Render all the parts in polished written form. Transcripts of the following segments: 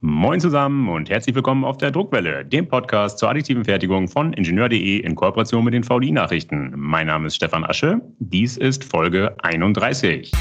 Moin zusammen und herzlich willkommen auf der Druckwelle, dem Podcast zur additiven Fertigung von Ingenieur.de in Kooperation mit den VDI-Nachrichten. Mein Name ist Stefan Asche, dies ist Folge 31.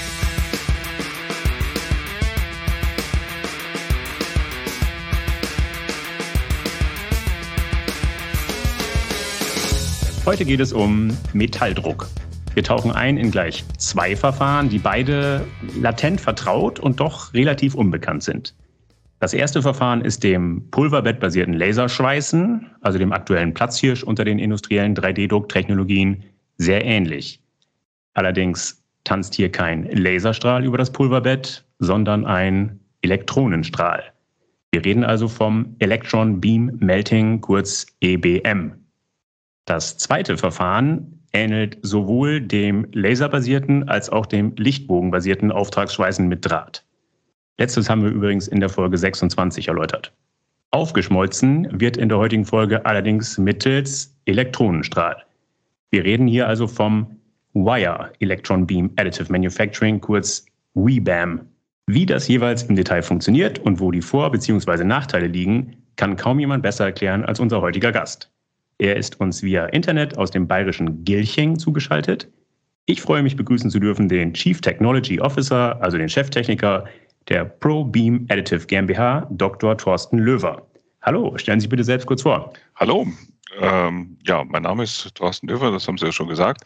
Heute geht es um Metalldruck. Wir tauchen ein in gleich zwei Verfahren, die beide latent vertraut und doch relativ unbekannt sind. Das erste Verfahren ist dem pulverbettbasierten Laserschweißen, also dem aktuellen Platzhirsch unter den industriellen 3D-Drucktechnologien, sehr ähnlich. Allerdings tanzt hier kein Laserstrahl über das Pulverbett, sondern ein Elektronenstrahl. Wir reden also vom Electron Beam Melting, kurz EBM. Das zweite Verfahren ähnelt sowohl dem laserbasierten als auch dem lichtbogenbasierten Auftragsschweißen mit Draht. Letztes haben wir übrigens in der Folge 26 erläutert. Aufgeschmolzen wird in der heutigen Folge allerdings mittels Elektronenstrahl. Wir reden hier also vom Wire Electron Beam Additive Manufacturing, kurz WEBAM. Wie das jeweils im Detail funktioniert und wo die Vor- bzw. Nachteile liegen, kann kaum jemand besser erklären als unser heutiger Gast. Er ist uns via Internet aus dem bayerischen Gilching zugeschaltet. Ich freue mich, begrüßen zu dürfen den Chief Technology Officer, also den Cheftechniker der ProBeam Additive GmbH, Dr. Thorsten Löwer. Hallo, stellen Sie sich bitte selbst kurz vor. Hallo, mein Name ist Thorsten Löwer, das haben Sie ja schon gesagt.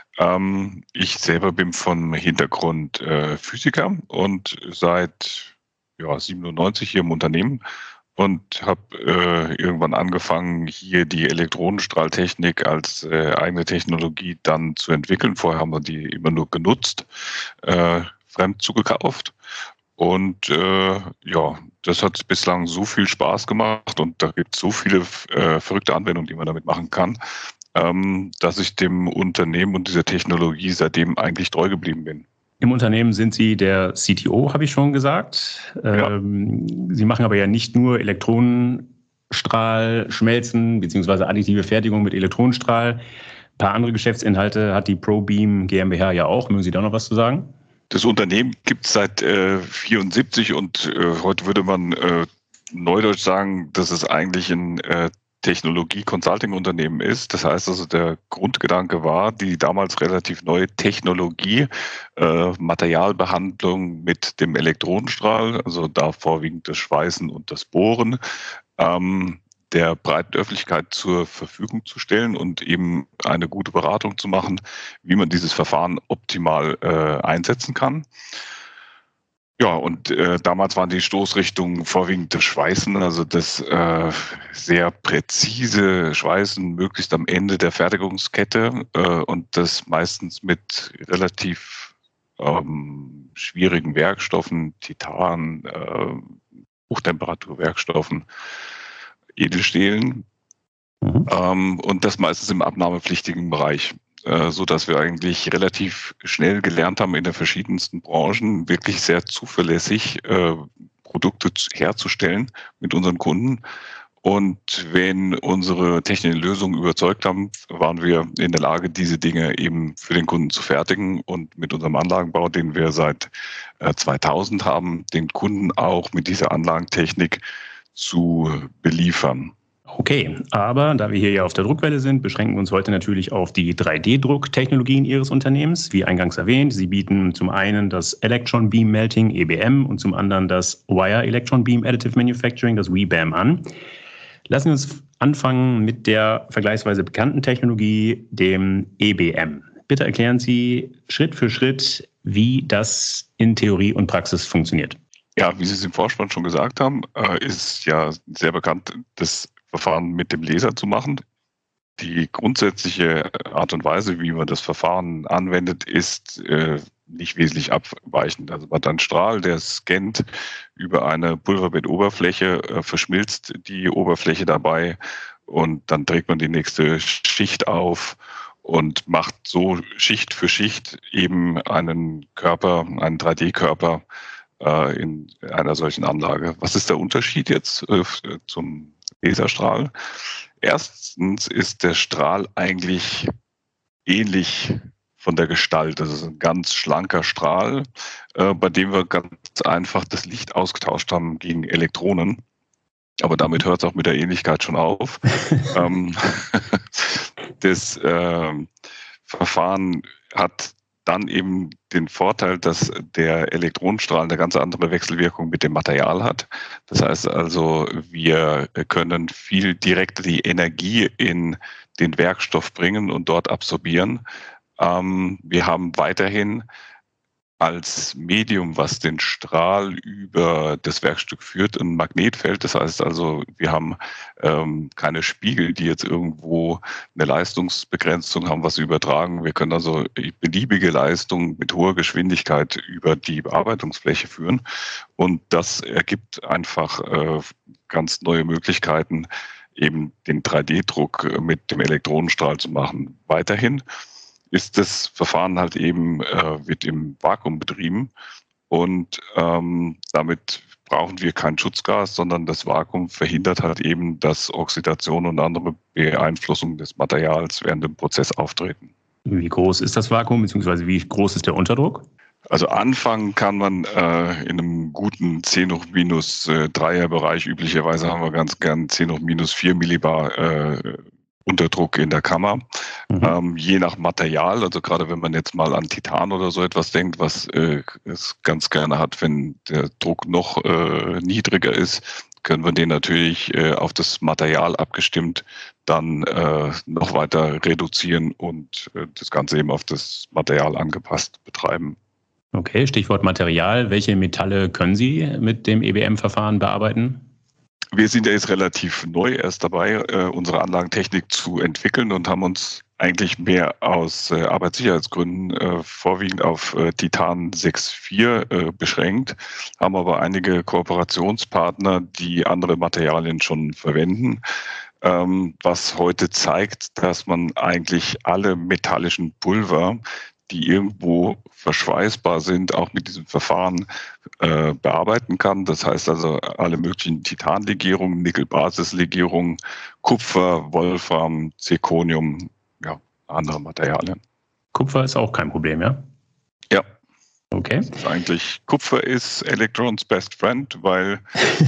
Ich selber bin vom Hintergrund Physiker und seit 97 hier im Unternehmen und habe irgendwann angefangen, hier die Elektronenstrahltechnik als eigene Technologie dann zu entwickeln. Vorher haben wir die immer nur genutzt, fremd zugekauft. Und das hat bislang so viel Spaß gemacht und da gibt es so viele verrückte Anwendungen, die man damit machen kann, dass ich dem Unternehmen und dieser Technologie seitdem eigentlich treu geblieben bin. Im Unternehmen sind Sie der CTO, habe ich schon gesagt. Ja. Sie machen aber ja nicht nur Elektronenstrahl, Schmelzen bzw. additive Fertigung mit Elektronenstrahl. Ein paar andere Geschäftsinhalte hat die ProBeam GmbH ja auch. Mögen Sie da noch was zu sagen? Das Unternehmen gibt es seit 1974 und heute würde man neudeutsch sagen, dass es eigentlich ein Technologie-Consulting-Unternehmen ist. Das heißt also, der Grundgedanke war, die damals relativ neue Technologie, Materialbehandlung mit dem Elektronenstrahl, also da vorwiegend das Schweißen und das Bohren, der breiten Öffentlichkeit zur Verfügung zu stellen und eben eine gute Beratung zu machen, wie man dieses Verfahren optimal einsetzen kann. Ja, und damals waren die Stoßrichtungen vorwiegend das Schweißen, also das sehr präzise Schweißen, möglichst am Ende der Fertigungskette und das meistens mit relativ schwierigen Werkstoffen, Titan, Hochtemperaturwerkstoffen, Edelstählen und das meistens im abnahmepflichtigen Bereich, so dass wir eigentlich relativ schnell gelernt haben, in den verschiedensten Branchen wirklich sehr zuverlässig Produkte herzustellen mit unseren Kunden. Und wenn unsere technischen Lösungen überzeugt haben, waren wir in der Lage, diese Dinge eben für den Kunden zu fertigen und mit unserem Anlagenbau, den wir seit 2000 haben, den Kunden auch mit dieser Anlagentechnik zu beliefern. Okay, aber da wir hier ja auf der Druckwelle sind, beschränken wir uns heute natürlich auf die 3D-Drucktechnologien Ihres Unternehmens. Wie eingangs erwähnt, Sie bieten zum einen das Electron Beam Melting, EBM, und zum anderen das Wire Electron Beam Additive Manufacturing, das WEBAM, an. Lassen wir uns anfangen mit der vergleichsweise bekannten Technologie, dem EBM. Bitte erklären Sie Schritt für Schritt, wie das in Theorie und Praxis funktioniert. Ja, wie Sie es im Vorspann schon gesagt haben, ist ja sehr bekannt, das Verfahren mit dem Laser zu machen. Die grundsätzliche Art und Weise, wie man das Verfahren anwendet, ist nicht wesentlich abweichend. Also man hat einen Strahl, der scannt über eine Pulverbettoberfläche, verschmilzt die Oberfläche dabei und dann trägt man die nächste Schicht auf und macht so Schicht für Schicht eben einen Körper, einen 3D-Körper in einer solchen Anlage. Was ist der Unterschied jetzt zum Laserstrahl? Erstens ist der Strahl eigentlich ähnlich von der Gestalt. Das ist ein ganz schlanker Strahl, bei dem wir ganz einfach das Licht ausgetauscht haben gegen Elektronen. Aber damit hört es auch mit der Ähnlichkeit schon auf. Das Verfahren hat dann eben den Vorteil, dass der Elektronenstrahl eine ganz andere Wechselwirkung mit dem Material hat. Das heißt also, wir können viel direkter die Energie in den Werkstoff bringen und dort absorbieren. Wir haben weiterhin als Medium, was den Strahl über das Werkstück führt, ein Magnetfeld. Das heißt also, wir haben keine Spiegel, die jetzt irgendwo eine Leistungsbegrenzung haben, was sie übertragen. Wir können also beliebige Leistung mit hoher Geschwindigkeit über die Bearbeitungsfläche führen. Und das ergibt einfach ganz neue Möglichkeiten, eben den 3D-Druck mit dem Elektronenstrahl zu machen. Weiterhin ist das Verfahren halt eben, wird im Vakuum betrieben und damit brauchen wir kein Schutzgas, sondern das Vakuum verhindert halt eben, dass Oxidation und andere Beeinflussungen des Materials während dem Prozess auftreten. Wie groß ist das Vakuum, beziehungsweise wie groß ist der Unterdruck? Also anfangen kann man in einem guten 10⁻³ Bereich. Üblicherweise haben wir ganz gern 10⁻⁴ Millibar Unterdruck in der Kammer. Je nach Material, also gerade wenn man jetzt mal an Titan oder so etwas denkt, was es ganz gerne hat, wenn der Druck noch niedriger ist, können wir den natürlich auf das Material abgestimmt dann noch weiter reduzieren und das Ganze eben auf das Material angepasst betreiben. Okay, Stichwort Material. Welche Metalle können Sie mit dem EBM-Verfahren bearbeiten? Wir sind ja jetzt relativ neu erst dabei, unsere Anlagentechnik zu entwickeln und haben uns eigentlich mehr aus Arbeitssicherheitsgründen vorwiegend auf Titan 6.4 beschränkt, haben aber einige Kooperationspartner, die andere Materialien schon verwenden, was heute zeigt, dass man eigentlich alle metallischen Pulver, die irgendwo verschweißbar sind, auch mit diesem Verfahren bearbeiten kann. Das heißt also alle möglichen Titanlegierungen, Nickel-Basis-Legierungen, Kupfer, Wolfram, Zirconium, ja, andere Materialien. Kupfer ist auch kein Problem, ja? Ja. Okay. Das ist eigentlich, Kupfer ist Electrons best friend, weil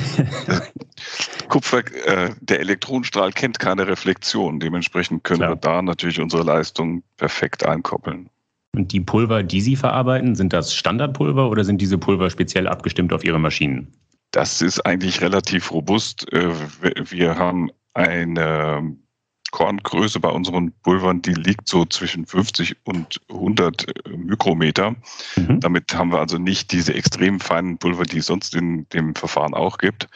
Kupfer, der Elektronenstrahl kennt keine Reflexion. Dementsprechend können wir da natürlich unsere Leistung perfekt einkoppeln. Und die Pulver, die Sie verarbeiten, sind das Standardpulver oder sind diese Pulver speziell abgestimmt auf Ihre Maschinen? Das ist eigentlich relativ robust. Wir haben eine Korngröße bei unseren Pulvern, die liegt so zwischen 50 und 100 Mikrometer. Damit haben wir also nicht diese extrem feinen Pulver, die es sonst in dem Verfahren auch gibt.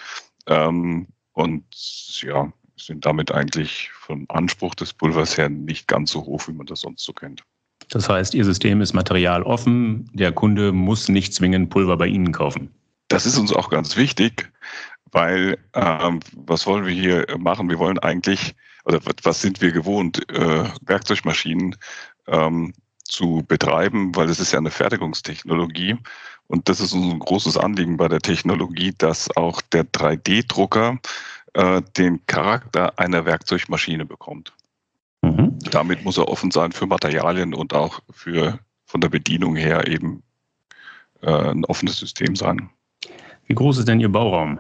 Und ja, sind damit eigentlich vom Anspruch des Pulvers her nicht ganz so hoch, wie man das sonst so kennt. Das heißt, Ihr System ist materialoffen, der Kunde muss nicht zwingend Pulver bei Ihnen kaufen. Das ist uns auch ganz wichtig, weil was wollen wir hier machen? Wir wollen eigentlich, oder was sind wir gewohnt, Werkzeugmaschinen zu betreiben, weil es ist ja eine Fertigungstechnologie und das ist uns ein großes Anliegen bei der Technologie, dass auch der 3D-Drucker den Charakter einer Werkzeugmaschine bekommt. Damit muss er offen sein für Materialien und auch von der Bedienung her eben ein offenes System sein. Wie groß ist denn Ihr Bauraum?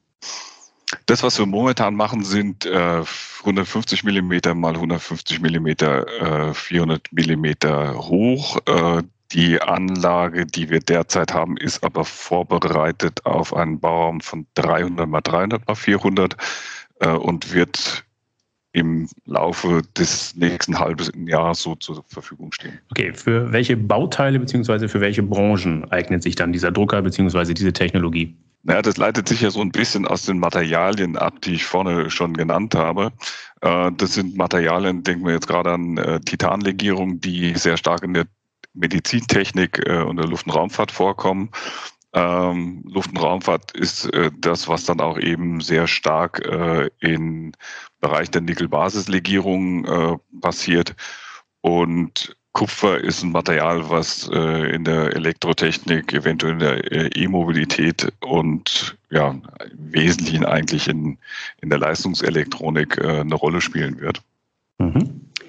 Das, was wir momentan machen, sind 150 mm mal 150 mm, 400 mm hoch. Die Anlage, die wir derzeit haben, ist aber vorbereitet auf einen Bauraum von 300 mal 300 mal 400 und wird im Laufe des nächsten halben Jahres so zur Verfügung stehen. Okay, für welche Bauteile bzw. für welche Branchen eignet sich dann dieser Drucker bzw. diese Technologie? Naja, das leitet sich ja so ein bisschen aus den Materialien ab, die ich vorne schon genannt habe. Das sind Materialien, denken wir jetzt gerade an Titanlegierungen, die sehr stark in der Medizintechnik und der Luft- und Raumfahrt vorkommen. Luft- und Raumfahrt ist das, was dann auch eben sehr stark im Bereich der Nickel-Basis-Legierung passiert. Und Kupfer ist ein Material, was in der Elektrotechnik, eventuell in der E-Mobilität und ja, im Wesentlichen eigentlich in der Leistungselektronik eine Rolle spielen wird.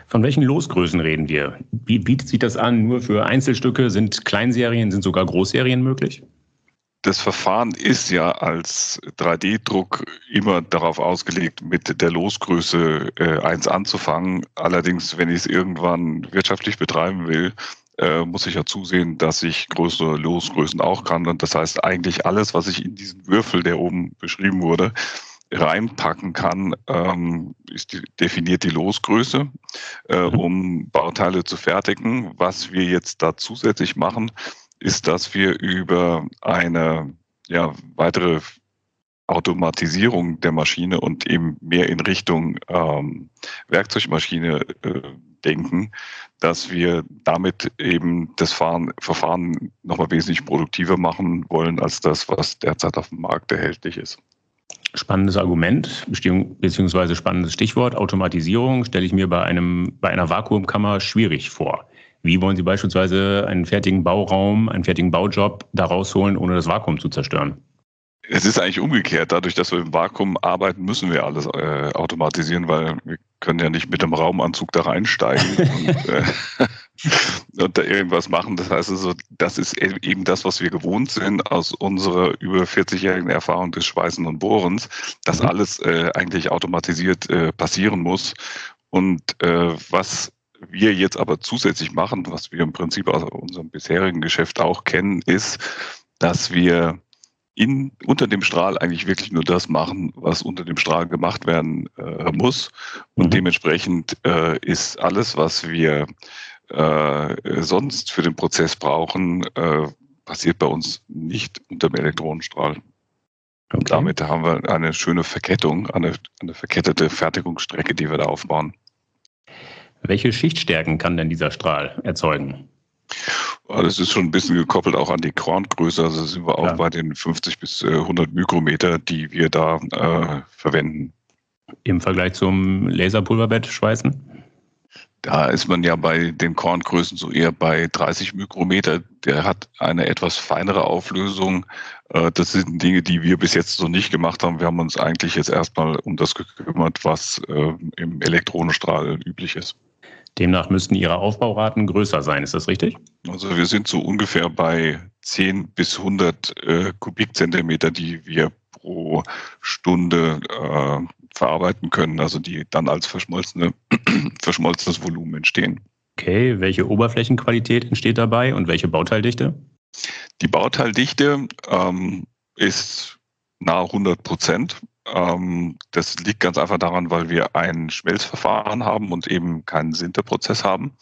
Von welchen Losgrößen reden wir? Wie bietet sich das an? Nur für Einzelstücke? Sind Kleinserien, sind sogar Großserien möglich? Das Verfahren ist ja als 3D-Druck immer darauf ausgelegt, mit der Losgröße 1 anzufangen. Allerdings, wenn ich es irgendwann wirtschaftlich betreiben will, muss ich ja zusehen, dass ich größere Losgrößen auch kann. Und das heißt, eigentlich alles, was ich in diesen Würfel, der oben beschrieben wurde, reinpacken kann, definiert die Losgröße, um Bauteile zu fertigen. Was wir jetzt da zusätzlich machen, ist, dass wir über eine weitere Automatisierung der Maschine und eben mehr in Richtung Werkzeugmaschine denken, dass wir damit eben das Verfahren nochmal wesentlich produktiver machen wollen als das, was derzeit auf dem Markt erhältlich ist. Spannendes Argument, beziehungsweise spannendes Stichwort. Automatisierung stelle ich mir bei einer Vakuumkammer schwierig vor. Wie wollen Sie beispielsweise einen fertigen Bauraum, einen fertigen Baujob da rausholen, ohne das Vakuum zu zerstören? Es ist eigentlich umgekehrt. Dadurch, dass wir im Vakuum arbeiten, müssen wir alles automatisieren, weil wir können ja nicht mit dem Raumanzug da reinsteigen und da irgendwas machen. Das heißt also, das ist eben das, was wir gewohnt sind aus unserer über 40-jährigen Erfahrung des Schweißen und Bohrens, dass alles eigentlich automatisiert passieren muss. Und was wir jetzt aber zusätzlich machen, was wir im Prinzip aus unserem bisherigen Geschäft auch kennen, ist, dass wir unter dem Strahl eigentlich wirklich nur das machen, was unter dem Strahl gemacht werden muss. Und dementsprechend ist alles, was wir sonst für den Prozess brauchen, passiert bei uns nicht unter dem Elektronenstrahl. Okay. Und damit haben wir eine schöne Verkettung, eine verkettete Fertigungsstrecke, die wir da aufbauen. Welche Schichtstärken kann denn dieser Strahl erzeugen? Das ist schon ein bisschen gekoppelt auch an die Korngröße. Also sind wir auch bei den 50 bis 100 Mikrometer, die wir da verwenden. Im Vergleich zum Laserpulverbett-Schweißen? Da ist man ja bei den Korngrößen so eher bei 30 Mikrometer. Der hat eine etwas feinere Auflösung. Das sind Dinge, die wir bis jetzt so nicht gemacht haben. Wir haben uns eigentlich jetzt erstmal um das gekümmert, was im Elektronenstrahl üblich ist. Demnach müssten Ihre Aufbauraten größer sein, ist das richtig? Also wir sind so ungefähr bei 10 bis 100 Kubikzentimeter, die wir pro Stunde verarbeiten können, also die dann als verschmolzenes Volumen entstehen. Okay, welche Oberflächenqualität entsteht dabei und welche Bauteildichte? Die Bauteildichte ist nahe 100%. Das liegt ganz einfach daran, weil wir ein Schmelzverfahren haben und eben keinen Sinterprozess haben.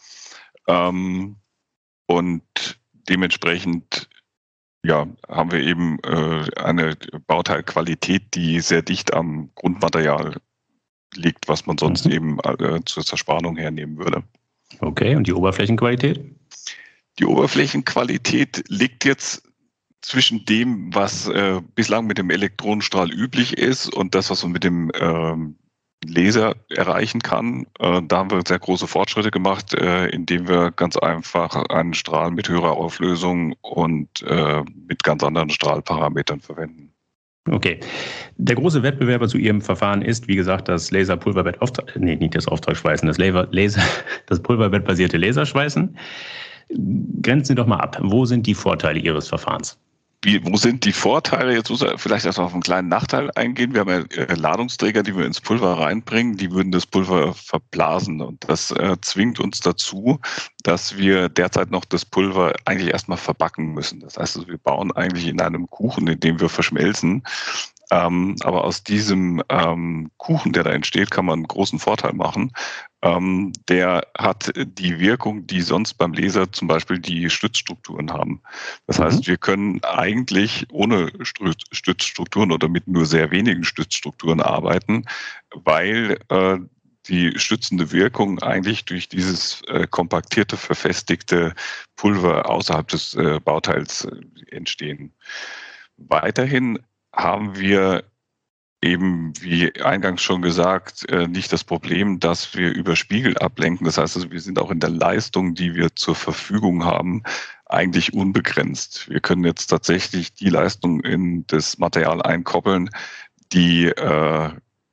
Und dementsprechend haben wir eben eine Bauteilqualität, die sehr dicht am Grundmaterial liegt, was man sonst eben zur Zerspannung hernehmen würde. Okay, und die Oberflächenqualität? Die Oberflächenqualität liegt jetzt zwischen dem, was bislang mit dem Elektronenstrahl üblich ist und das, was man mit dem Laser erreichen kann. Da haben wir sehr große Fortschritte gemacht, indem wir ganz einfach einen Strahl mit höherer Auflösung und mit ganz anderen Strahlparametern verwenden. Okay. Der große Wettbewerber zu Ihrem Verfahren ist, wie gesagt, das Laserpulverbett, nicht das Auftragsschweißen, das pulverbettbasierte Laserschweißen. Grenzen Sie doch mal ab. Wo sind die Vorteile Ihres Verfahrens? Wo sind die Vorteile? Jetzt muss er vielleicht erst mal auf einen kleinen Nachteil eingehen. Wir haben ja Ladungsträger, die wir ins Pulver reinbringen, die würden das Pulver verblasen. Und das zwingt uns dazu, dass wir derzeit noch das Pulver eigentlich erstmal verbacken müssen. Das heißt, also wir bauen eigentlich in einem Kuchen, in dem wir verschmelzen. Aber aus diesem Kuchen, der da entsteht, kann man einen großen Vorteil machen. Der hat die Wirkung, die sonst beim Laser zum Beispiel die Stützstrukturen haben. Das heißt, wir können eigentlich ohne Stützstrukturen oder mit nur sehr wenigen Stützstrukturen arbeiten, weil die stützende Wirkung eigentlich durch dieses kompaktierte, verfestigte Pulver außerhalb des Bauteils entstehen. Weiterhin haben wir eben, wie eingangs schon gesagt, nicht das Problem, dass wir über Spiegel ablenken. Das heißt, wir sind auch in der Leistung, die wir zur Verfügung haben, eigentlich unbegrenzt. Wir können jetzt tatsächlich die Leistung in das Material einkoppeln, die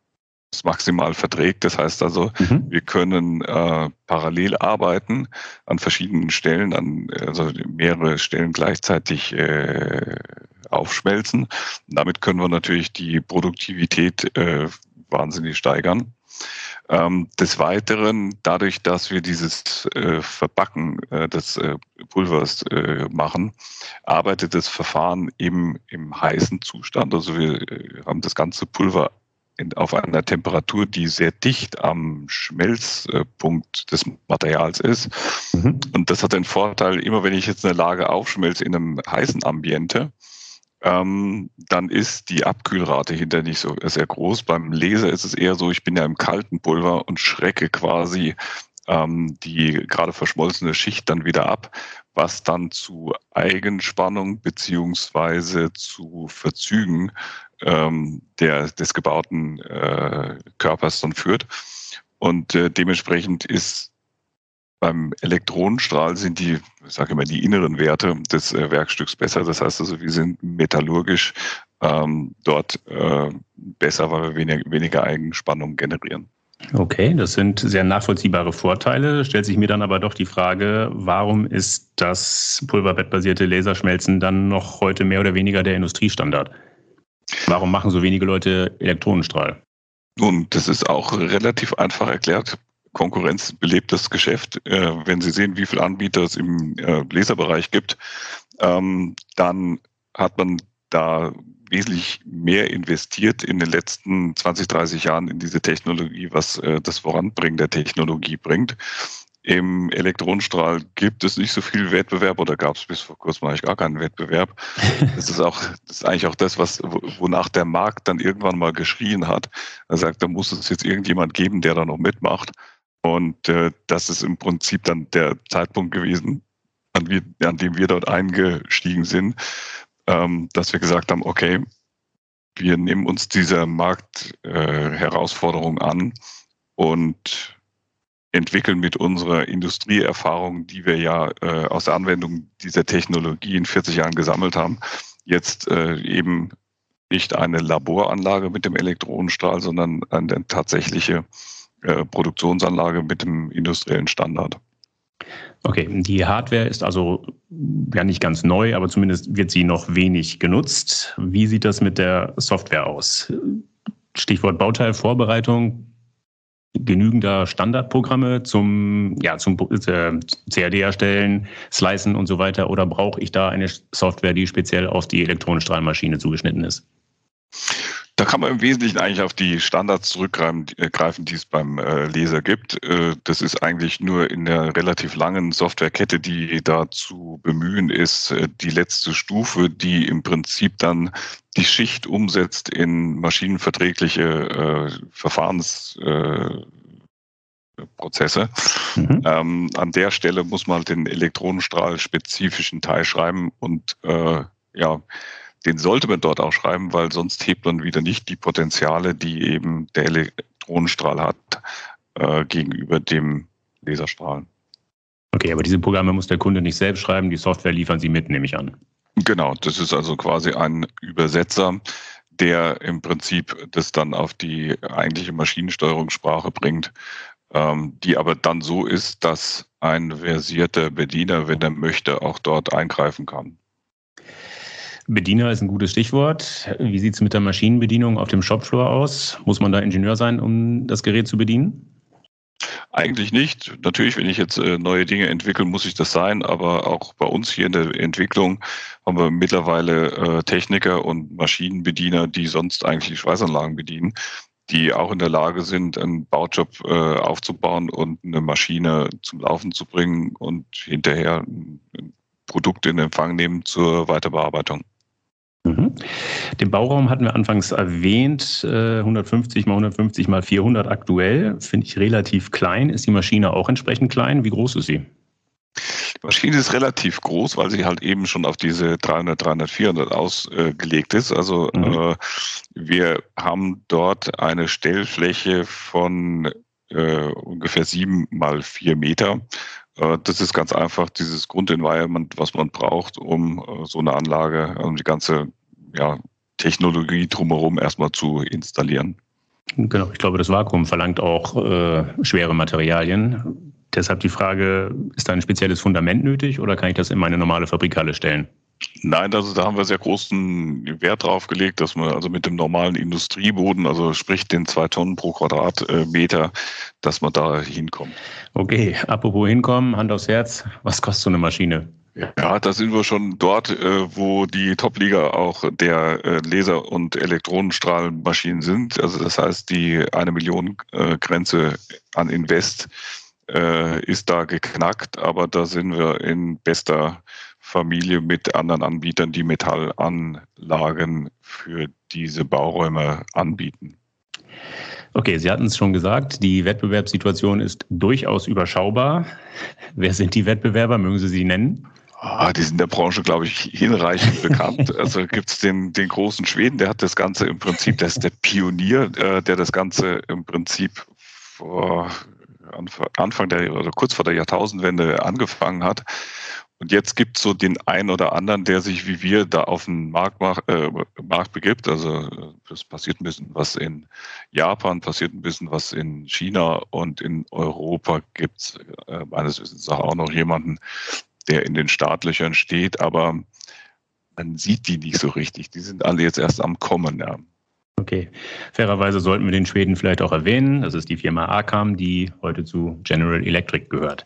es maximal verträgt. Das heißt also, wir können parallel arbeiten an verschiedenen Stellen, also mehrere Stellen gleichzeitig aufschmelzen. Und damit können wir natürlich die Produktivität wahnsinnig steigern. Des Weiteren, dadurch, dass wir dieses Verbacken des Pulvers machen, arbeitet das Verfahren im heißen Zustand. Also wir haben das ganze Pulver auf einer Temperatur, die sehr dicht am Schmelzpunkt des Materials ist. Und das hat den Vorteil, immer wenn ich jetzt eine Lage aufschmelze in einem heißen Ambiente, dann ist die Abkühlrate hinter nicht so sehr groß. Beim Laser ist es eher so, ich bin ja im kalten Pulver und schrecke quasi die gerade verschmolzene Schicht dann wieder ab, was dann zu Eigenspannung beziehungsweise zu Verzügen des gebauten Körpers dann führt. Und dementsprechend ist beim Elektronenstrahl sind die, ich sage immer, die inneren Werte des Werkstücks besser. Das heißt also, wir sind metallurgisch dort besser, weil wir weniger Eigenspannung generieren. Okay, das sind sehr nachvollziehbare Vorteile. Stellt sich mir dann aber doch die Frage, warum ist das pulverbettbasierte Laserschmelzen dann noch heute mehr oder weniger der Industriestandard? Warum machen so wenige Leute Elektronenstrahl? Nun, das ist auch relativ einfach erklärt. Konkurrenz belebt das Geschäft. Wenn Sie sehen, wie viele Anbieter es im Laserbereich gibt, dann hat man da wesentlich mehr investiert in den letzten 20, 30 Jahren in diese Technologie, was das Voranbringen der Technologie bringt. Im Elektronenstrahl gibt es nicht so viel Wettbewerb oder gab es bis vor kurzem eigentlich gar keinen Wettbewerb. Das ist eigentlich auch das, wonach der Markt dann irgendwann mal geschrien hat. Er sagt, da muss es jetzt irgendjemand geben, der da noch mitmacht. Und das ist im Prinzip dann der Zeitpunkt gewesen, an dem wir dort eingestiegen sind, dass wir gesagt haben, okay, wir nehmen uns dieser Marktherausforderung an und entwickeln mit unserer Industrieerfahrung, die wir ja aus der Anwendung dieser Technologie in 40 Jahren gesammelt haben, jetzt eben nicht eine Laboranlage mit dem Elektronenstrahl, sondern eine tatsächliche Produktionsanlage mit dem industriellen Standard. Okay, die Hardware ist also ja nicht ganz neu, aber zumindest wird sie noch wenig genutzt. Wie sieht das mit der Software aus? Stichwort Bauteilvorbereitung, genügender Standardprogramme zum CAD erstellen, Slicen und so weiter, oder brauche ich da eine Software, die speziell auf die Elektronenstrahlmaschine zugeschnitten ist? Da kann man im Wesentlichen eigentlich auf die Standards zurückgreifen, die es beim Laser gibt. Das ist eigentlich nur in der relativ langen Softwarekette, die da zu bemühen ist, die letzte Stufe, die im Prinzip dann die Schicht umsetzt in maschinenverträgliche Verfahrensprozesse. An der Stelle muss man den Elektronenstrahl-spezifischen Teil schreiben und den sollte man dort auch schreiben, weil sonst hebt man wieder nicht die Potenziale, die eben der Elektronenstrahl hat, gegenüber dem Laserstrahl. Okay, aber diese Programme muss der Kunde nicht selbst schreiben, die Software liefern Sie mit, nehme ich an. Genau, das ist also quasi ein Übersetzer, der im Prinzip das dann auf die eigentliche Maschinensteuerungssprache bringt, die aber dann so ist, dass ein versierter Bediener, wenn er möchte, auch dort eingreifen kann. Bediener ist ein gutes Stichwort. Wie sieht es mit der Maschinenbedienung auf dem Shopfloor aus? Muss man da Ingenieur sein, um das Gerät zu bedienen? Eigentlich nicht. Natürlich, wenn ich jetzt neue Dinge entwickle, muss ich das sein. Aber auch bei uns hier in der Entwicklung haben wir mittlerweile Techniker und Maschinenbediener, die sonst eigentlich die Schweißanlagen bedienen, die auch in der Lage sind, einen Baujob aufzubauen und eine Maschine zum Laufen zu bringen und hinterher ein Produkt in Empfang nehmen zur Weiterbearbeitung. Den Bauraum hatten wir anfangs erwähnt, 150 mal 150 mal 400 aktuell, finde ich relativ klein. Ist die Maschine auch entsprechend klein? Wie groß ist sie? Die Maschine ist relativ groß, weil sie halt eben schon auf diese 300, 300, 400 ausgelegt ist. Also wir haben dort eine Stellfläche von ungefähr 7 mal 4 Meter. Das ist ganz einfach dieses Grundenvironment, was man braucht, um so eine Anlage, um die ganze Technologie drumherum erstmal zu installieren. Genau, ich glaube, das Vakuum verlangt auch schwere Materialien. Deshalb die Frage, ist da ein spezielles Fundament nötig oder kann ich das in meine normale Fabrikhalle stellen? Nein, also da haben wir sehr großen Wert drauf gelegt, dass man also mit dem normalen Industrieboden, also sprich den 2 Tonnen pro Quadratmeter, dass man da hinkommt. Okay, apropos hinkommen, Hand aufs Herz, was kostet so eine Maschine? Ja, da sind wir schon dort, wo die Top-Liga auch der Laser- und Elektronenstrahlmaschinen sind. Also das heißt, die 1 Million Grenze an Invest ist da geknackt, aber da sind wir in bester Familie mit anderen Anbietern, die Metallanlagen für diese Bauräume anbieten. Okay, Sie hatten es schon gesagt, die Wettbewerbssituation ist durchaus überschaubar. Wer sind die Wettbewerber? Mögen Sie sie nennen? Die sind in der Branche, glaube ich, hinreichend bekannt. Also gibt es den großen Schweden, der hat das Ganze im Prinzip, der ist der Pionier, der das Ganze im Prinzip vor Anfang der oder kurz vor der Jahrtausendwende angefangen hat. Und jetzt gibt es so den einen oder anderen, der sich wie wir da auf den Markt begibt. Also es passiert ein bisschen was in Japan, passiert ein bisschen was in China und in Europa gibt es meines Wissens auch noch jemanden, der in den Startlöchern steht, aber man sieht die nicht so richtig. Die sind alle jetzt erst am Kommen. Ja. Okay, fairerweise sollten wir den Schweden vielleicht auch erwähnen. Das ist die Firma Arcam, die heute zu General Electric gehört.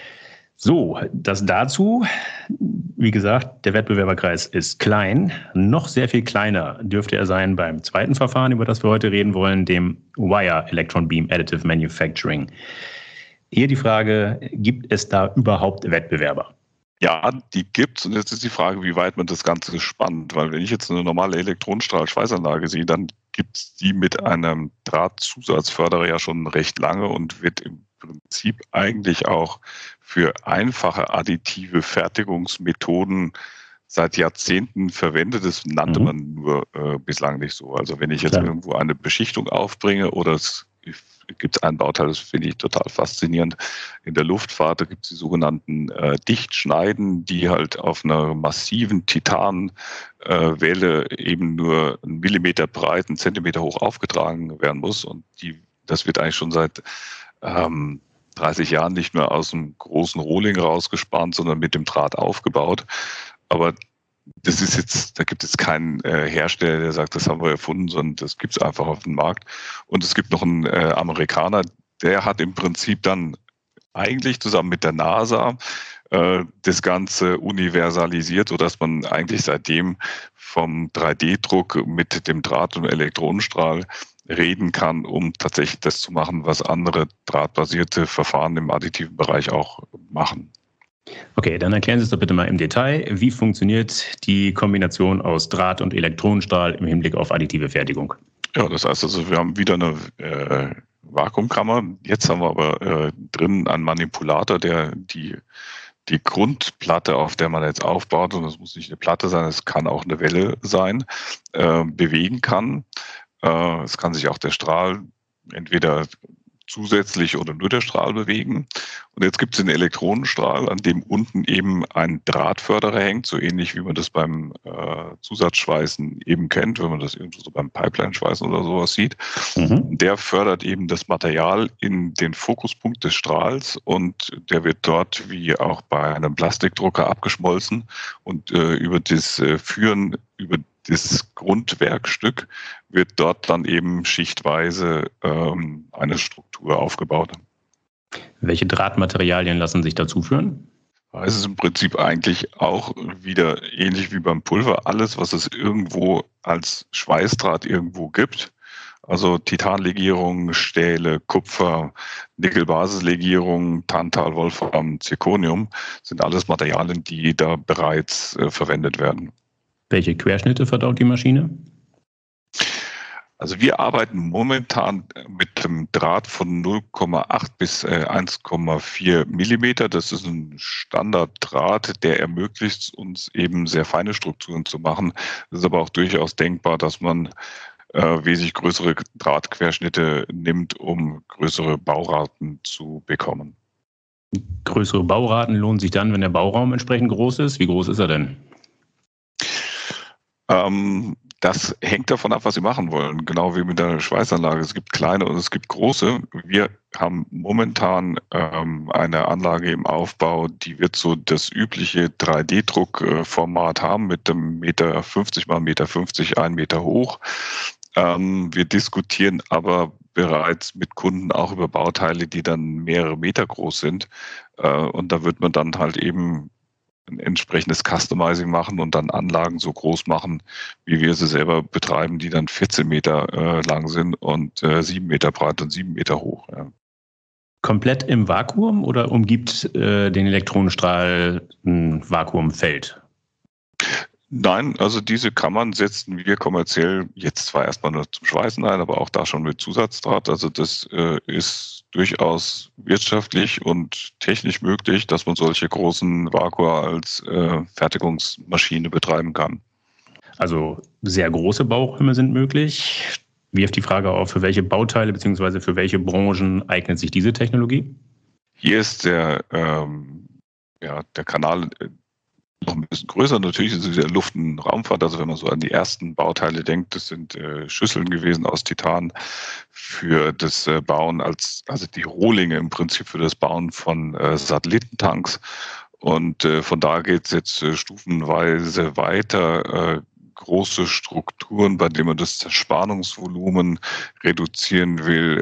So, das dazu. Wie gesagt, der Wettbewerberkreis ist klein. Noch sehr viel kleiner dürfte er sein beim zweiten Verfahren, über das wir heute reden wollen, dem Wire Electron Beam Additive Manufacturing. Hier die Frage, gibt es da überhaupt Wettbewerber? Ja, die gibt's. Und jetzt ist die Frage, wie weit man das Ganze spannt. Weil wenn ich jetzt eine normale Elektronenstrahl-Schweißanlage sehe, dann gibt's die mit einem Drahtzusatzförderer ja schon recht lange und wird im Prinzip eigentlich auch für einfache additive Fertigungsmethoden seit Jahrzehnten verwendet. Das nannte man nur bislang nicht so. Also wenn ich jetzt irgendwo eine Beschichtung aufbringe oder es gibt ein Bauteil, das finde ich total faszinierend. In der Luftfahrt gibt es die sogenannten Dichtschneiden, die halt auf einer massiven Titanwelle eben nur 1 Millimeter breit, 1 Zentimeter hoch aufgetragen werden muss. Und das wird eigentlich schon seit 30 Jahren nicht mehr aus einem großen Rohling rausgespannt, sondern mit dem Draht aufgebaut. Aber das ist jetzt, da gibt es keinen Hersteller, der sagt, das haben wir erfunden, sondern das gibt es einfach auf dem Markt. Und es gibt noch einen Amerikaner, der hat im Prinzip dann eigentlich zusammen mit der NASA das Ganze universalisiert, sodass man eigentlich seitdem vom 3D-Druck mit dem Draht- und Elektronenstrahl reden kann, um tatsächlich das zu machen, was andere drahtbasierte Verfahren im additiven Bereich auch machen. Okay, dann erklären Sie es doch bitte mal im Detail. Wie funktioniert die Kombination aus Draht- und Elektronenstrahl im Hinblick auf additive Fertigung? Ja, das heißt also, wir haben wieder eine Vakuumkammer. Jetzt haben wir aber drin einen Manipulator, der die Grundplatte, auf der man jetzt aufbaut, und das muss nicht eine Platte sein, es kann auch eine Welle sein, bewegen kann. Es kann sich auch der Strahl entweder zusätzlich oder nur der Strahl bewegen. Und jetzt gibt es den Elektronenstrahl, an dem unten eben ein Drahtförderer hängt, so ähnlich wie man das beim Zusatzschweißen eben kennt, wenn man das irgendwo so beim Pipeline-Schweißen oder sowas sieht. Der fördert eben das Material in den Fokuspunkt des Strahls und der wird dort wie auch bei einem Plastikdrucker abgeschmolzen und über das Führen, über das Grundwerkstück wird dort dann eben schichtweise eine Struktur aufgebaut. Welche Drahtmaterialien lassen sich dazu führen? Es ist im Prinzip eigentlich auch wieder ähnlich wie beim Pulver. Alles, was es irgendwo als Schweißdraht irgendwo gibt, also Titanlegierungen, Stähle, Kupfer, Nickelbasislegierungen, Tantal, Wolfram, Zirconium, sind alles Materialien, die da bereits verwendet werden. Welche Querschnitte verdaut die Maschine? Also wir arbeiten momentan mit einem Draht von 0,8 bis 1,4 Millimeter. Das ist ein Standarddraht, der ermöglicht uns eben sehr feine Strukturen zu machen. Es ist aber auch durchaus denkbar, dass man wesentlich größere Drahtquerschnitte nimmt, um größere Bauraten zu bekommen. Größere Bauraten lohnen sich dann, wenn der Bauraum entsprechend groß ist. Wie groß ist er denn? Das hängt davon ab, was Sie machen wollen. Genau wie mit der Schweißanlage. Es gibt kleine und es gibt große. Wir haben momentan eine Anlage im Aufbau, die wird so das übliche 3D-Druckformat haben mit einem 1,50 mal 1,50 Meter, 1 Meter hoch. Wir diskutieren aber bereits mit Kunden auch über Bauteile, die dann mehrere Meter groß sind. Und da wird man dann halt eben ein entsprechendes Customizing machen und dann Anlagen so groß machen, wie wir sie selber betreiben, die dann 14 Meter lang sind und 7 Meter breit und 7 Meter hoch. Ja. Komplett im Vakuum oder umgibt den Elektronenstrahl ein Vakuumfeld? Nein, also diese Kammern setzen wir kommerziell jetzt zwar erstmal nur zum Schweißen ein, aber auch da schon mit Zusatzdraht. Also das ist durchaus wirtschaftlich und technisch möglich, dass man solche großen Vakua als Fertigungsmaschine betreiben kann. Also sehr große Bauräume sind möglich. Wirft die Frage auf, für welche Bauteile bzw. für welche Branchen eignet sich diese Technologie? Hier ist der Kanal noch ein bisschen größer. Natürlich ist es der Luft- und Raumfahrt. Also wenn man so an die ersten Bauteile denkt, das sind Schüsseln gewesen aus Titan für das Bauen also die Rohlinge im Prinzip für das Bauen von Satellitentanks. Und von da geht es jetzt stufenweise weiter. Große Strukturen, bei denen man das Zerspannungsvolumen reduzieren will.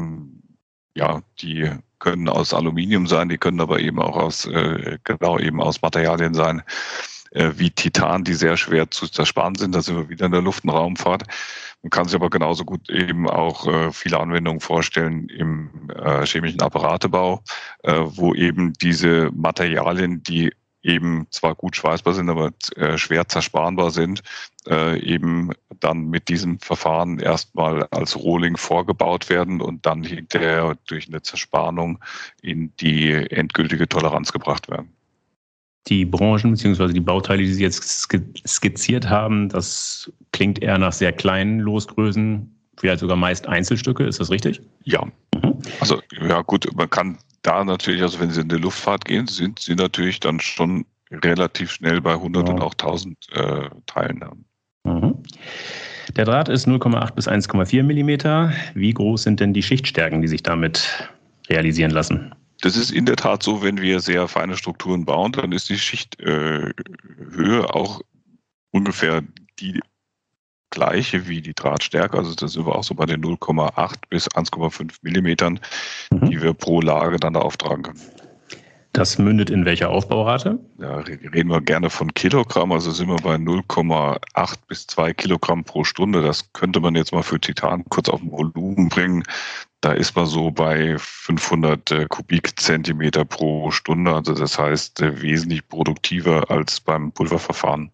Die können aus Aluminium sein, die können aber eben auch aus Materialien sein, wie Titan, die sehr schwer zu zersparen sind. Da sind wir wieder in der Luft- und Raumfahrt. Man kann sich aber genauso gut eben auch viele Anwendungen vorstellen im chemischen Apparatebau, wo eben diese Materialien, die eben zwar gut schweißbar sind, aber schwer zersparbar sind, eben dann mit diesem Verfahren erstmal als Rohling vorgebaut werden und dann hinterher durch eine Zerspannung in die endgültige Toleranz gebracht werden. Die Branchen bzw. die Bauteile, die Sie jetzt skizziert haben, das klingt eher nach sehr kleinen Losgrößen, vielleicht sogar meist Einzelstücke, ist das richtig? Ja, also ja gut, man kann da natürlich, also wenn Sie in die Luftfahrt gehen, sind Sie natürlich dann schon relativ schnell bei 100 und auch 1000 Teilen. Der Draht ist 0,8 bis 1,4 Millimeter. Wie groß sind denn die Schichtstärken, die sich damit realisieren lassen? Das ist in der Tat so, wenn wir sehr feine Strukturen bauen, dann ist die Schichthöhe auch ungefähr die gleiche wie die Drahtstärke. Also das sind wir auch so bei den 0,8 bis 1,5 Millimetern, die wir pro Lage dann da auftragen können. Das mündet in welcher Aufbaurate? Da reden wir gerne von Kilogramm, also sind wir bei 0,8 bis 2 Kilogramm pro Stunde. Das könnte man jetzt mal für Titan kurz auf ein Volumen bringen. Da ist man so bei 500 Kubikzentimeter pro Stunde. Also das heißt wesentlich produktiver als beim Pulververfahren.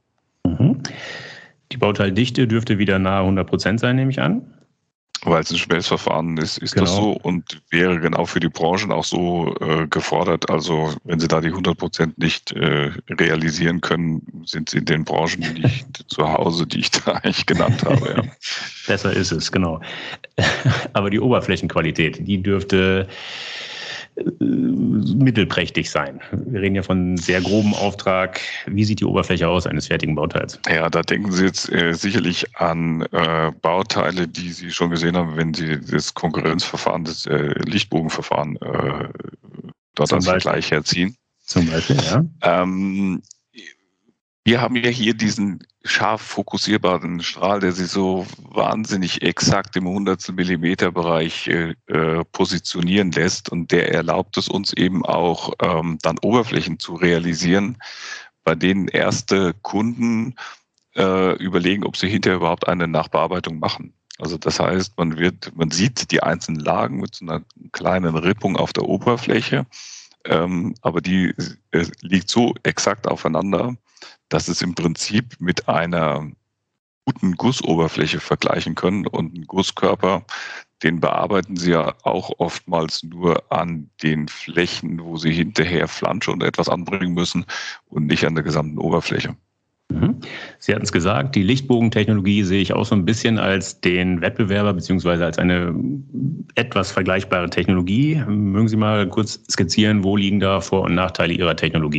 Die Bauteildichte dürfte wieder nahe 100% sein, nehme ich an. Weil es ein Schmelzverfahren ist, Genau. Das so und wäre genau für die Branchen auch so gefordert. Also wenn Sie da die 100% nicht realisieren können, sind Sie in den Branchen nicht zu Hause, die ich da eigentlich genannt habe. Ja. Besser ist es, genau. Aber die Oberflächenqualität, die dürfte mittelprächtig sein. Wir reden ja von einem sehr groben Auftrag. Wie sieht die Oberfläche aus eines fertigen Bauteils? Ja, da denken Sie jetzt sicherlich an Bauteile, die Sie schon gesehen haben, wenn Sie das Konkurrenzverfahren, das Lichtbogenverfahren dort als Vergleich herziehen. Zum Beispiel, ja. Wir haben ja hier diesen scharf fokussierbaren Strahl, der sich so wahnsinnig exakt im Hundertstel Millimeter Bereich positionieren lässt und der erlaubt es uns eben auch dann Oberflächen zu realisieren, bei denen erste Kunden überlegen, ob sie hinterher überhaupt eine Nachbearbeitung machen. Also das heißt, man sieht die einzelnen Lagen mit so einer kleinen Rippung auf der Oberfläche, aber die liegt so exakt aufeinander, dass es im Prinzip mit einer guten Gussoberfläche vergleichen können. Und einen Gusskörper, den bearbeiten Sie ja auch oftmals nur an den Flächen, wo Sie hinterher Flansche und etwas anbringen müssen und nicht an der gesamten Oberfläche. Sie hatten es gesagt, die Lichtbogentechnologie sehe ich auch so ein bisschen als den Wettbewerber beziehungsweise als eine etwas vergleichbare Technologie. Mögen Sie mal kurz skizzieren, wo liegen da Vor- und Nachteile Ihrer Technologie?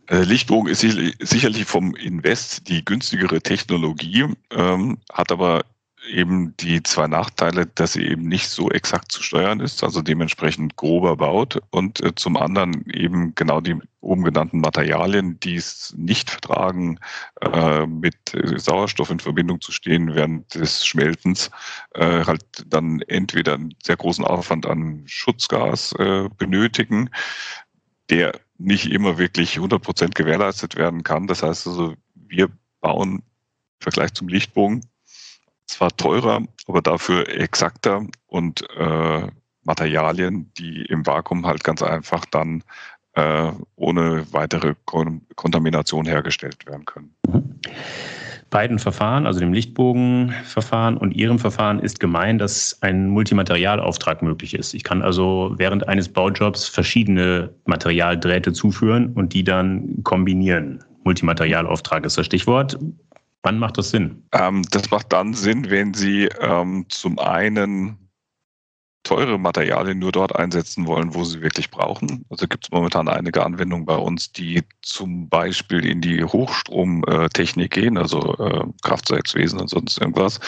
Lichtbogen ist sicherlich vom Invest die günstigere Technologie, hat aber eben die zwei Nachteile, dass sie eben nicht so exakt zu steuern ist, also dementsprechend grober baut und zum anderen eben genau die oben genannten Materialien, die es nicht vertragen, mit Sauerstoff in Verbindung zu stehen während des Schmelzens, halt dann entweder einen sehr großen Aufwand an Schutzgas benötigen, der nicht immer wirklich 100% gewährleistet werden kann. Das heißt also, wir bauen im Vergleich zum Lichtbogen zwar teurer, aber dafür exakter und Materialien, die im Vakuum halt ganz einfach dann ohne weitere Kontamination hergestellt werden können. Beiden Verfahren, also dem Lichtbogenverfahren und Ihrem Verfahren, ist gemein, dass ein Multimaterialauftrag möglich ist. Ich kann also während eines Baujobs verschiedene Materialdrähte zuführen und die dann kombinieren. Multimaterialauftrag ist das Stichwort. Wann macht das Sinn? Das macht dann Sinn, wenn Sie zum einen teure Materialien nur dort einsetzen wollen, wo sie wirklich brauchen. Also gibt es momentan einige Anwendungen bei uns, die zum Beispiel in die Hochstromtechnik gehen, also Kraftwerkswesen und sonst irgendwas,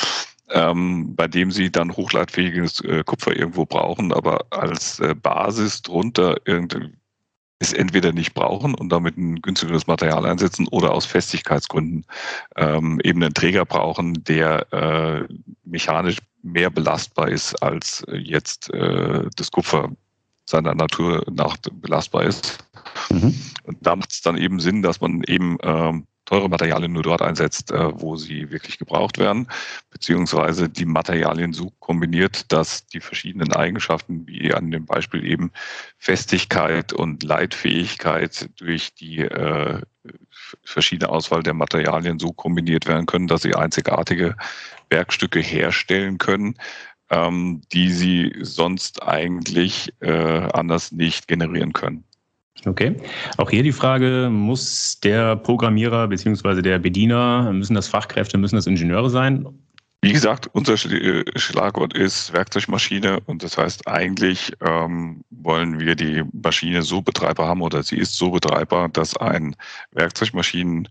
bei dem sie dann hochleitfähiges Kupfer irgendwo brauchen, aber als Basis drunter es entweder nicht brauchen und damit ein günstigeres Material einsetzen oder aus Festigkeitsgründen eben einen Träger brauchen, der mechanisch mehr belastbar ist, als jetzt das Kupfer seiner Natur nach belastbar ist. Und da macht es dann eben Sinn, dass man eben teure Materialien nur dort einsetzt, wo sie wirklich gebraucht werden, beziehungsweise die Materialien so kombiniert, dass die verschiedenen Eigenschaften, wie an dem Beispiel eben Festigkeit und Leitfähigkeit durch die verschiedene Auswahl der Materialien so kombiniert werden können, dass sie einzigartige Werkstücke herstellen können, die sie sonst eigentlich anders nicht generieren können. Okay. Auch hier die Frage, muss der Programmierer bzw. der Bediener, müssen das Fachkräfte, müssen das Ingenieure sein? Wie gesagt, unser Schlagwort ist Werkzeugmaschine und das heißt eigentlich wollen wir die Maschine so betreibbar haben oder sie ist so betreibbar, dass ein Werkzeugmaschinen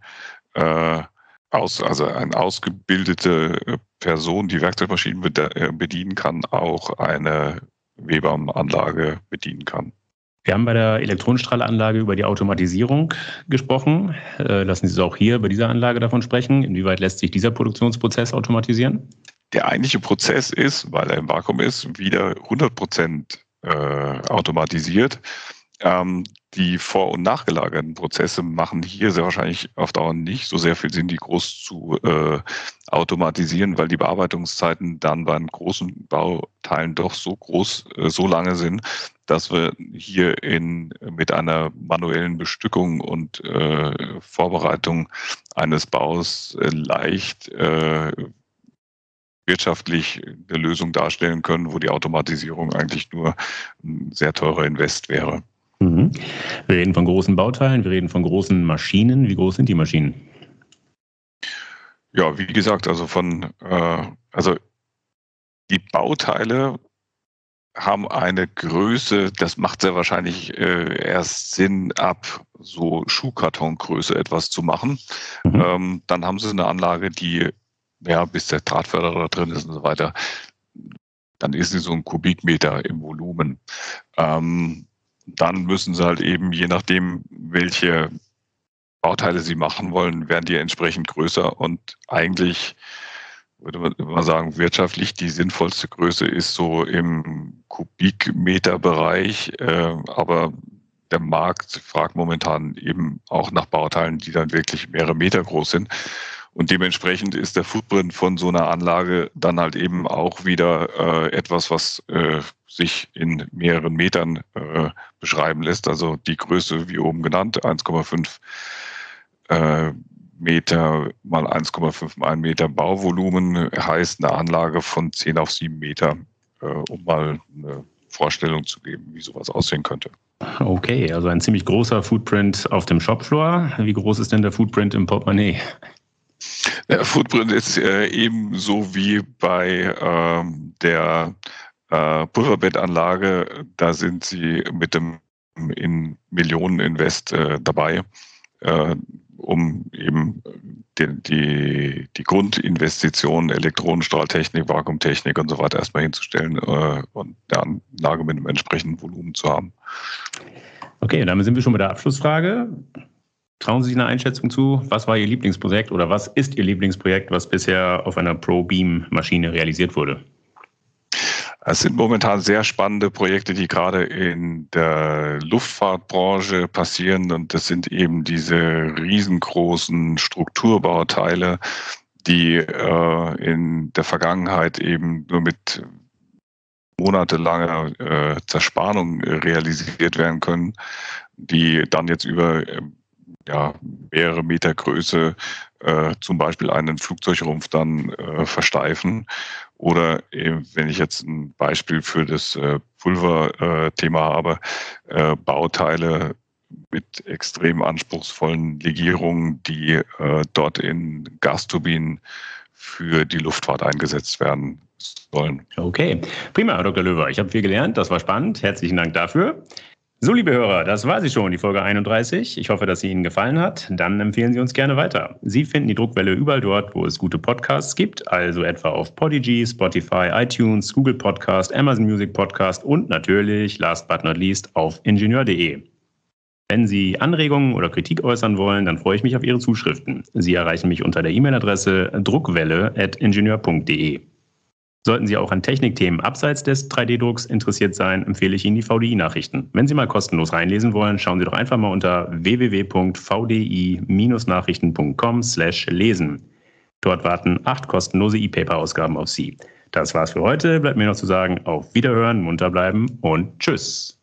also eine ausgebildete Person, die Werkzeugmaschinen bedienen kann, auch eine Weber-Anlage bedienen kann. Wir haben bei der Elektronenstrahlanlage über die Automatisierung gesprochen. Lassen Sie uns auch hier bei dieser Anlage davon sprechen. Inwieweit lässt sich dieser Produktionsprozess automatisieren? Der eigentliche Prozess ist, weil er im Vakuum ist, wieder 100% automatisiert. Die vor- und nachgelagerten Prozesse machen hier sehr wahrscheinlich auf Dauer nicht so sehr viel Sinn, die groß zu automatisieren, weil die Bearbeitungszeiten dann bei großen Bauteilen doch so lange sind, dass wir hier mit einer manuellen Bestückung und Vorbereitung eines Baus leicht wirtschaftlich eine Lösung darstellen können, wo die Automatisierung eigentlich nur ein sehr teurer Invest wäre. Wir reden von großen Bauteilen, wir reden von großen Maschinen. Wie groß sind die Maschinen? Ja, wie gesagt, also die Bauteile haben eine Größe, das macht sehr wahrscheinlich erst Sinn, ab so Schuhkartongröße etwas zu machen. Dann haben sie eine Anlage, die bis der Drahtförderer drin ist und so weiter, dann ist sie so ein Kubikmeter im Volumen. Dann müssen sie halt eben, je nachdem, welche Bauteile sie machen wollen, werden die entsprechend größer und eigentlich würde man immer sagen, wirtschaftlich die sinnvollste Größe ist so im Kubikmeterbereich, aber der Markt fragt momentan eben auch nach Bauteilen, die dann wirklich mehrere Meter groß sind. Und dementsprechend ist der Footprint von so einer Anlage dann halt eben auch wieder etwas, was sich in mehreren Metern beschreiben lässt. Also die Größe, wie oben genannt, 1,5 Meter mal 1,5 mal 1 Meter Bauvolumen heißt eine Anlage von 10 auf 7 Meter, um mal eine Vorstellung zu geben, wie sowas aussehen könnte. Okay, also ein ziemlich großer Footprint auf dem Shopfloor. Wie groß ist denn der Footprint im Portemonnaie? Der Footprint ist ebenso wie bei der Pulverbettanlage. Da sind Sie mit dem in Millionen Invest dabei, um eben die Grundinvestitionen, Elektronenstrahltechnik, Vakuumtechnik und so weiter erstmal hinzustellen und eine Anlage mit einem entsprechenden Volumen zu haben. Okay, damit sind wir schon bei der Abschlussfrage. Trauen Sie sich eine Einschätzung zu? Was war Ihr Lieblingsprojekt oder was ist Ihr Lieblingsprojekt, was bisher auf einer Pro-Beam-Maschine realisiert wurde? Es sind momentan sehr spannende Projekte, die gerade in der Luftfahrtbranche passieren. Und das sind eben diese riesengroßen Strukturbauteile, die in der Vergangenheit eben nur mit monatelanger Zerspannung realisiert werden können, die dann jetzt über mehrere Meter Größe zum Beispiel einen Flugzeugrumpf dann versteifen. Oder wenn ich jetzt ein Beispiel für das Pulverthema habe, Bauteile mit extrem anspruchsvollen Legierungen, die dort in Gasturbinen für die Luftfahrt eingesetzt werden sollen. Okay, prima, Herr Dr. Löwer. Ich habe viel gelernt, das war spannend. Herzlichen Dank dafür. So, liebe Hörer, das war sie schon, die Folge 31. Ich hoffe, dass sie Ihnen gefallen hat. Dann empfehlen Sie uns gerne weiter. Sie finden die Druckwelle überall dort, wo es gute Podcasts gibt, also etwa auf Podigy, Spotify, iTunes, Google Podcast, Amazon Music Podcast und natürlich, last but not least, auf ingenieur.de. Wenn Sie Anregungen oder Kritik äußern wollen, dann freue ich mich auf Ihre Zuschriften. Sie erreichen mich unter der E-Mail-Adresse druckwelle@ingenieur.de. Sollten Sie auch an Technikthemen abseits des 3D-Drucks interessiert sein, empfehle ich Ihnen die VDI-Nachrichten. Wenn Sie mal kostenlos reinlesen wollen, schauen Sie doch einfach mal unter www.vdi-nachrichten.com/lesen. Dort warten 8 kostenlose E-Paper-Ausgaben auf Sie. Das war's für heute. Bleibt mir noch zu sagen, auf Wiederhören, munter bleiben und tschüss.